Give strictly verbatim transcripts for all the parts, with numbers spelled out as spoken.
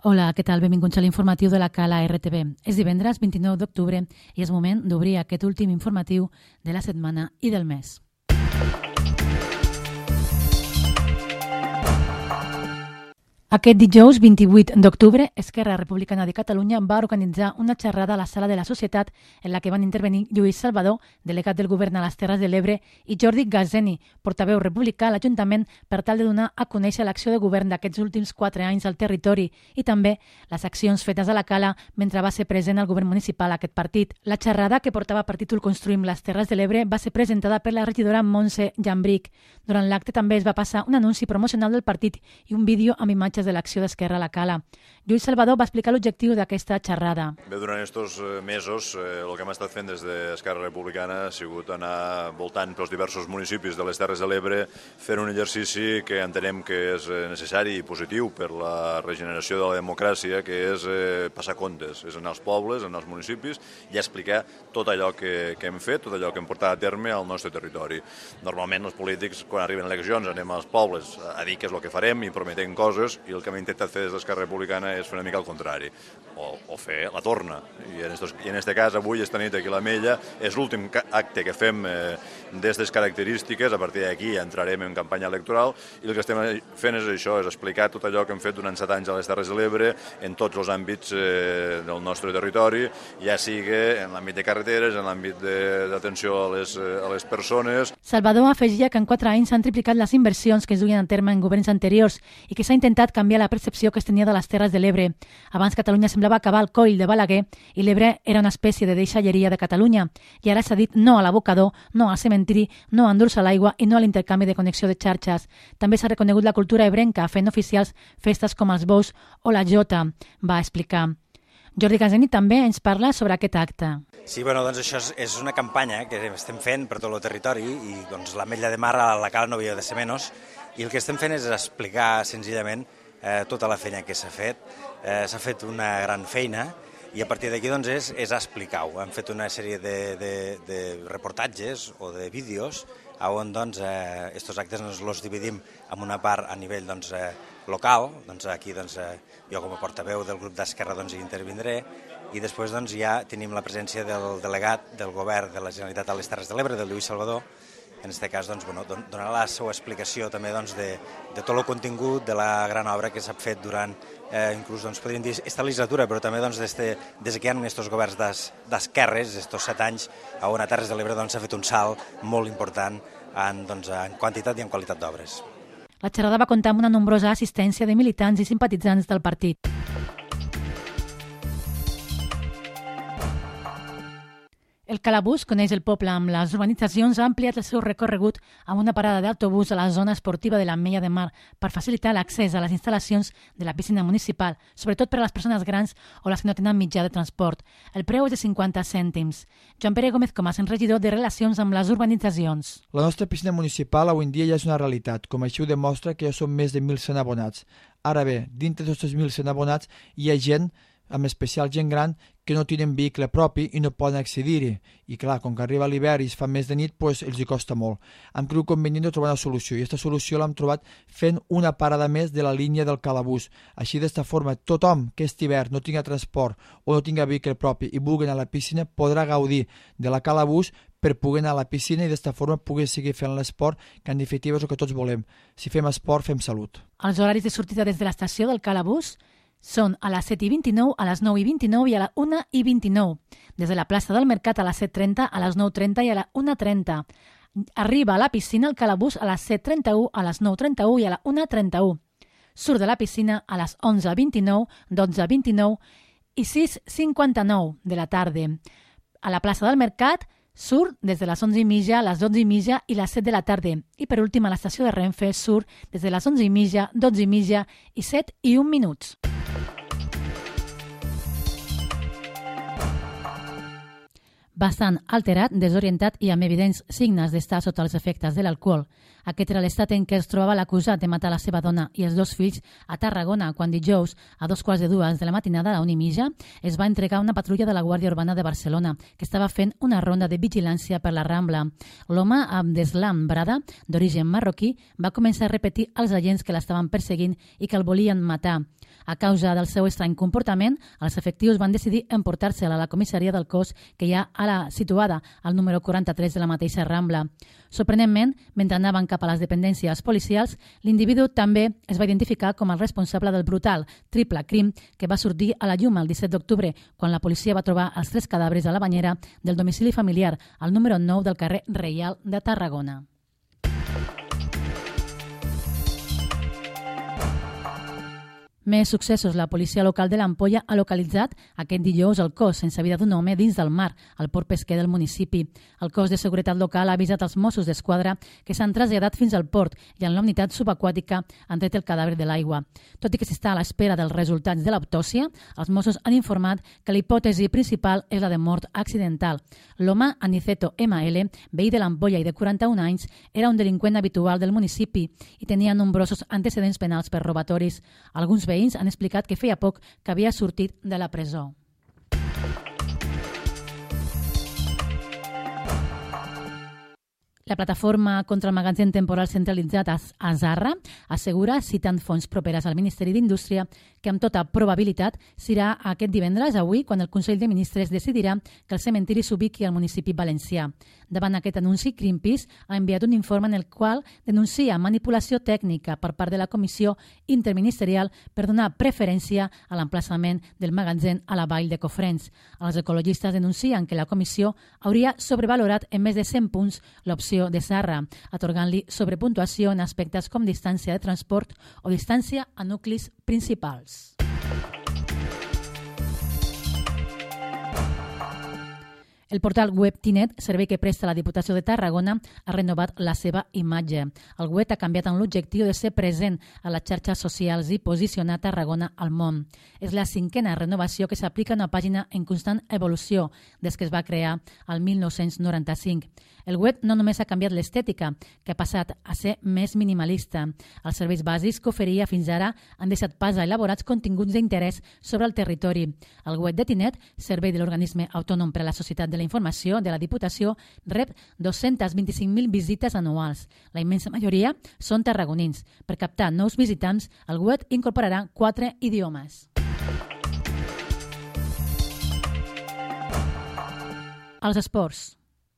Hola, què tal? Benvinguts a l'informatiu de la Cala R T V. És divendres vint-i-nou d'octubre i és moment d'obrir aquest últim informatiu de la setmana i del mes. Aquest dijous vint-i-vuit d'octubre, Esquerra Republicana de Catalunya va organitzar una xerrada a la Sala de la Societat en la que van intervenir Lluís Salvador, delegat del Govern a les Terres de l'Ebre, i Jordi Gazzeni, portaveu republicà a l'Ajuntament, per tal de donar a conèixer l'acció de govern d'aquests últims quatre anys al territori i també les accions fetes a la Cala mentre va ser present al govern municipal aquest partit. La xerrada, que portava per títol Construïm les Terres de l'Ebre, va ser presentada per la regidora Montse Jambric. Durant l'acte també es va passar un anunci promocional del partit i un vídeo amb imatges de l'acció d'Esquerra a la Cala. Lluís Salvador va explicar l'objectiu d'aquesta xerrada. Bé, durant aquests mesos eh, el que hem estat fent des d'Esquerra Republicana ha sigut anar voltant pels diversos municipis de les Terres de l'Ebre fent un exercici que entenem que és necessari i positiu per la regeneració de la democràcia, que és eh, passar comptes, és anar als pobles, anar als municipis i explicar tot allò que, que hem fet, tot allò que hem portat a terme al nostre territori. Normalment els polítics, quan arriben eleccions, anem als pobles a dir què és el que farem i prometem coses, i el que hem intentat fer des d'Esquerra Republicana és fer una mica el contrari, o, o fer la torna. I en estos, i en este cas, avui, esta nit aquí a l'Ametlla, és l'últim acte que fem eh, d'aquestes característiques. A partir d'aquí entrarem en campanya electoral i el que estem fent és això, és explicar tot allò que hem fet durant set anys a les Terres de l'Ebre en tots els àmbits eh, del nostre territori, ja sigui en l'àmbit de carreteres, en l'àmbit d'atenció a, les, a les persones. Salvador afegia que en quatre anys s'han triplicat les inversions que es duien a terme en governs anteriors i que s'ha intentat canviar la percepció que es tenia de les Terres de l'Ebre. Abans Catalunya semblava acabar al coll de Balaguer i l'Ebre era una espècie de deixalleria de Catalunya. I ara s'ha dit no a l'abocador, no al cementiri, no a endur-se l'aigua i no a l'intercanvi de connexió de xarxes. També s'ha reconegut la cultura ebrenca fent oficials festes com els bous o la jota, va explicar. Jordi Gazzeni també ens parla sobre aquest acte. Sí, bueno, doncs això és, és una campanya que estem fent per tot el territori i doncs l'Ametlla de Mar a la Cala no havia de ser menys, i el que estem fent és explicar senzillament eh, tota la feina que s'ha fet. Eh, s'ha fet una gran feina i a partir d'aquí doncs, és, és explicar-ho. Hem fet una sèrie de, de, de reportatges o de vídeos on doncs, eh, estos actes ens els dividim en una part a nivell doncs, eh, local, doncs, aquí doncs, eh, jo com a portaveu del grup d'Esquerra doncs, hi intervindré, i després doncs, ja tenim la presència del delegat del govern de la Generalitat a les Terres de l'Ebre, del Lluís Salvador. En aquest cas doncs, bueno, donarà la seva explicació també doncs, de, de tot el contingut de la gran obra que s'ha fet durant, eh, inclús doncs, podríem dir, esta legislatura, però també doncs, des, de, des que hi ha aquests governs d'esquerres, aquests set anys, on a Terres de l'Ebre doncs, s'ha fet un salt molt important en, doncs, en quantitat i en qualitat d'obres. La xerrada va comptar amb una nombrosa assistència de militants i simpatitzants del partit. El Calabús coneix el poble amb les urbanitzacions, ha ampliat el seu recorregut amb una parada d'autobús a la zona esportiva de l'Ametlla de Mar per facilitar l'accés a les instal·lacions de la piscina municipal, sobretot per a les persones grans o les que no tenen mitjà de transport. El preu és de cinquanta cèntims. Joan Pere Gómez Comas, regidor de Relacions amb les Urbanitzacions. La nostra piscina municipal avui en dia ja és una realitat, com així ho demostra que ja són més de mil cent abonats. Ara bé, dintre d'aquests mil cent abonats hi ha gent, amb especial gent gran, que no tenen vehicle propi i no poden accedir-hi. I clar, com que arriba l'hivern i es fa més de nit, doncs els hi costa molt. Hem cregut convenient de trobar una solució, i aquesta solució l'hem trobat fent una parada més de la línia del Calabús. Així, d'esta forma, tothom que aquest hivern no tinga transport o no tinga vehicle propi i vulgui anar a la piscina podrà gaudir de la Calabús per poder anar a la piscina i d'esta forma poder seguir fent l'esport, que en definitiva és el que tots volem. Si fem esport, fem salut. Els horaris de sortida des de l'estació del Calabús són a les set i vint-i-nou, a les nou i vint-i-nou i a la una i vint-i-nou. Des de la plaça del Mercat a les set trenta, a les nou trenta i a la una trenta. Arriba a la piscina el Calabús a les set trenta-u, a les nou trenta-u i a la una trenta-u. Surt de la piscina a les onze vint-i-nou, dotze vint-i-nou i sis cinquanta-nou de la tarda. A la plaça del Mercat surt des de les onze i mitja, les dotze i mitja i les set de la tarda. I per últim a l'estació de Renfe surt des de les onze i mitja, dotze i mitja i set i un minuts. Bastant alterat, desorientat i amb evidents signes d'estar sota els efectes de l'alcohol. Aquest era l'estat en què es trobava l'acusat de matar la seva dona i els dos fills a Tarragona quan dijous, a dos quarts de dues de la matinada, a la una i mitja, es va entregar una patrulla de la Guàrdia Urbana de Barcelona que estava fent una ronda de vigilància per la Rambla. L'home Abdeslam Brada, d'origen marroquí, va començar a repetir als agents que l'estaven perseguint i que el volien matar. A causa del seu estrany comportament, els efectius van decidir emportar-se'l a la comissaria del cos que hi ha a la situada al número quaranta-tres de la mateixa Rambla. Sorprenentment, mentre anaven cap a les dependències policials, l'individu també es va identificar com el responsable del brutal triple crim que va sortir a la llum el disset d'octubre, quan la policia va trobar els tres cadàvers a la banyera del domicili familiar al número nou del carrer Reial de Tarragona. Més successos. La policia local de l'Ampolla ha localitzat aquest dijous el cos sense vida d'un home dins del mar, al port pesquer del municipi. El cos de seguretat local ha avisat als Mossos d'Esquadra que s'han traslladat fins al port i en la unitat subaquàtica han tret el cadàver de l'aigua. Tot i que s'està a l'espera dels resultats de l'autòpsia, els Mossos han informat que la hipòtesi principal és la de mort accidental. L'home, Aniceto ema ele, veí de l'Ampolla i de quaranta-un anys, era un delinqüent habitual del municipi i tenia nombrosos antecedents penals per robatoris. Alguns veïns han explicat que feia poc que havia sortit de la presó. La plataforma contra el magatzem temporal centralitzat a Zarra assegura, citant fonts properes al Ministeri d'Indústria, que amb tota probabilitat serà aquest divendres, avui, quan el Consell de Ministres decidirà que el cementiri s'ubiqui al municipi valencià. Davant aquest anunci, Greenpeace ha enviat un informe en el qual denuncia manipulació tècnica per part de la Comissió Interministerial per donar preferència a l'emplaçament del magatzem a la vall de Cofrents. Els ecologistes denuncien que la Comissió hauria sobrevalorat en més de cent punts l'opció de Zarra, atorgant-li sobrepuntuació en aspectes com distància de transport o distància a nuclis principals. El portal web Tinet, servei que presta la Diputació de Tarragona, ha renovat la seva imatge. El web ha canviat amb l'objectiu de ser present a les xarxes socials i posicionar Tarragona al món. És la cinquena renovació que s'aplica a una pàgina en constant evolució des que es va crear el mil nou-cents noranta-cinc. El web no només ha canviat l'estètica, que ha passat a ser més minimalista. Els serveis bàsics que oferia fins ara han deixat pas a elaborats continguts d'interès sobre el territori. El web de Tinet, servei de l'organisme autònom per a la societat de la informació de la Diputació, rep dos-cents vint-i-cinc mil visites anuals. La immensa majoria són tarragonins. Per captar nous visitants, el web incorporarà quatre idiomes. Els esports.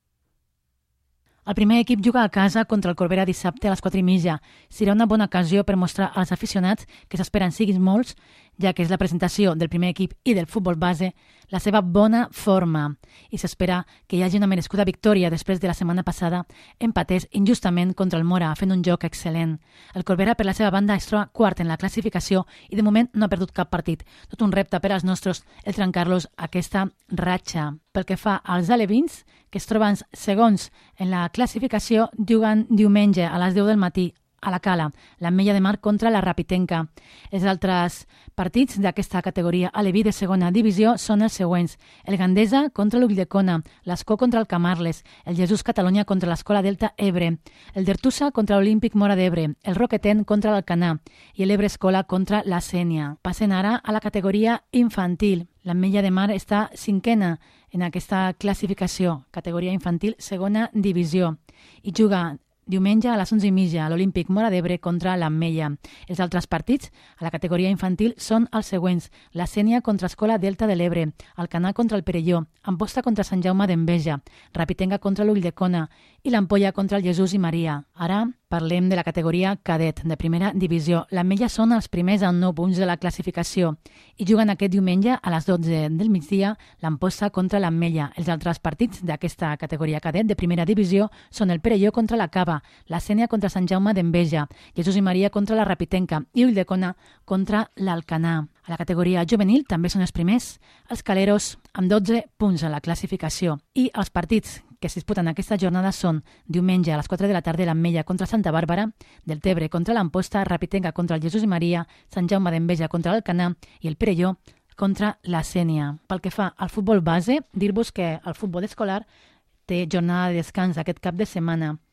El primer equip juga a casa contra el Corbera dissabte a les quatre i mitja. Serà una bona ocasió per mostrar als aficionats, que s'esperen siguin molts, ja que és la presentació del primer equip i del futbol base, la seva bona forma. I s'espera que hi hagi una merescuda victòria després de la setmana passada empatés injustament contra el Mora, fent un joc excel·lent. El Corbera, per la seva banda, es troba quart en la classificació i de moment no ha perdut cap partit. Tot un repte per als nostres el trencar-los aquesta ratxa. Pel que fa als alevins, que es troben segons en la classificació, juguen diumenge a les deu del matí a la Cala, l'Ametlla de Mar contra la Rapitenca. Els altres partits d'aquesta categoria aleví de segona divisió són els següents: el Gandesa contra l'Ulldecona, l'Escó contra el Camarles, el Jesús Catalunya contra l'Escola Delta Ebre, el Dertussa contra l'Olímpic Mora d'Ebre, el Roqueten contra l'Alcanar i l'Ebre Escola contra la Sénia. Passen ara a la categoria infantil. L'Ametlla de Mar està cinquena en aquesta classificació, categoria infantil segona divisió, i juga diumenge a les onze i mitja a l'Olímpic Mora d'Ebre contra l'Ametlla. Els altres partits a la categoria infantil són els següents: la Sénia contra Escola Delta de l'Ebre, Alcanar contra el Perelló, Amposta contra Sant Jaume d'Enveja, Rapitenga contra l'Ulldecona i l'Ampolla contra el Jesús i Maria. Ara parlem de la categoria cadet de primera divisió. L'Ametlla són els primers amb nou punts de la classificació i juguen aquest diumenge a les dotze del migdia l'Amposta contra l'Ametlla. Els altres partits d'aquesta categoria cadet de primera divisió són el Perelló contra la Cava, la Sénia contra Sant Jaume d'Enveja, Jesús i Maria contra la Rapitenca i Ulldecona contra l'Alcanar. A la categoria juvenil també són els primers els Caleros amb dotze punts a la classificació. I els partits que es disputen aquesta jornada són diumenge a les quatre de la tarda l'Ametlla contra Santa Bàrbara, del Tebre contra l'Amposta, Rapitenca contra el Jesús i Maria, Sant Jaume d'Enveja contra l'Alcanar i el Perelló contra la Sénia. Pel que fa al futbol base, dir-vos que el futbol escolar té jornada de descans aquest cap de setmana.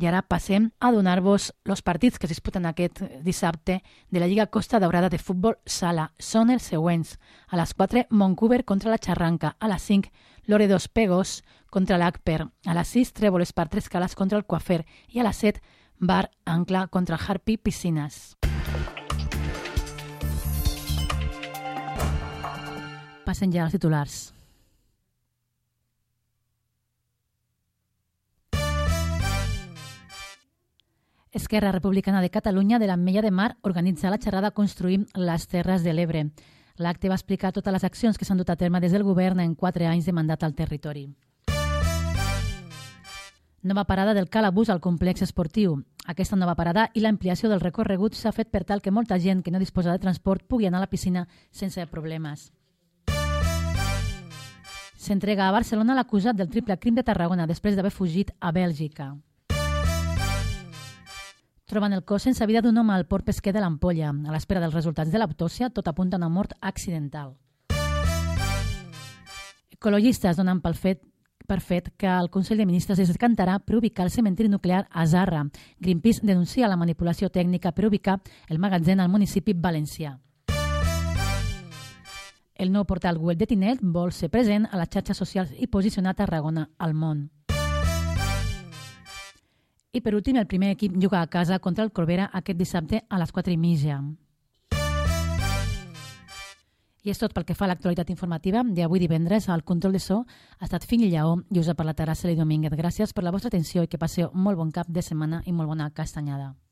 I ara passem a donar-vos els partits que es disputen aquest dissabte de la Lliga Costa Daurada de Futbol Sala. Són els següents. A les quatre, Moncouver contra la Xarranca. A les cinc, Loredos Pegos contra l'Agper. A les sis, Trèvol Espart Tres Cales contra el Coafer. I a les set, Bar Ancla contra Harpy Piscines. Passen ja als titulars. Esquerra Republicana de Catalunya de l'Ametlla de Mar organitza la xerrada Construïm les Terres de l'Ebre. L'acte va explicar totes les accions que s'han dut a terme des del govern en quatre anys de mandat al territori. Nova parada del Calabús al complex esportiu. Aquesta nova parada i l'ampliació del recorregut s'ha fet per tal que molta gent que no disposa de transport pugui anar a la piscina sense problemes. S'entrega a Barcelona l'acusat del triple crim de Tarragona després d'haver fugit a Bèlgica. Troben el cos sense vida d'un home al port pesquer de l'Ampolla. A l'espera dels resultats de l'autòpsia, tot apunta a una mort accidental. Ecologistes donen pel fet, per fet que el Consell de Ministres es decantarà per ubicar el cementiri nuclear a Zarra. Greenpeace denuncia la manipulació tècnica per ubicar el magatzem al municipi valencià. El nou portal web de Tinet vol ser present a les xarxes socials i posicionar Tarragona al món. I per últim, el primer equip juga a casa contra el Corbera aquest dissabte a les quatre i mitja. I és tot pel que fa a l'actualitat informativa d'avui divendres. El control de so ha estat Fini Lleó i us ha parlat Araceli Domínguez. Gràcies per la vostra atenció i que passeu molt bon cap de setmana i molt bona castanyada.